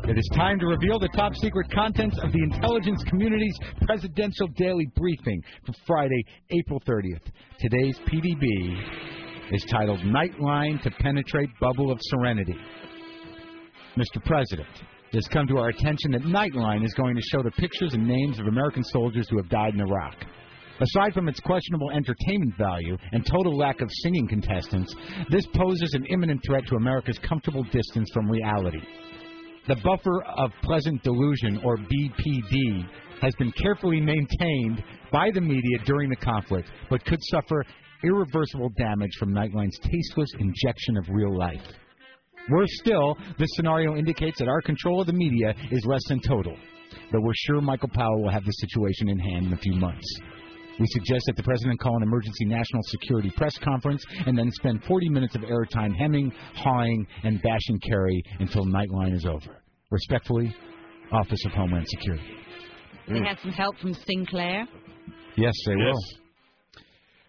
It is time to reveal the top secret contents of the intelligence community's presidential daily briefing for Friday, April 30th. Today's PDB is titled Nightline to Penetrate Bubble of Serenity. Mr. President, it has come to our attention that Nightline is going to show the pictures and names of American soldiers who have died in Iraq. Aside from its questionable entertainment value and total lack of singing contestants, this poses an imminent threat to America's comfortable distance from reality. The buffer of pleasant delusion, or BPD, has been carefully maintained by the media during the conflict, but could suffer irreversible damage from Nightline's tasteless injection of real life. Worse still, this scenario indicates that our control of the media is less than total, though we're sure Michael Powell will have the situation in hand in a few months. We suggest that the President call an emergency national security press conference and then spend 40 minutes of airtime hemming, hawing, and bashing Kerry until Nightline is over. Respectfully, Office of Homeland Security. They had some help from Sinclair. Yes, they will.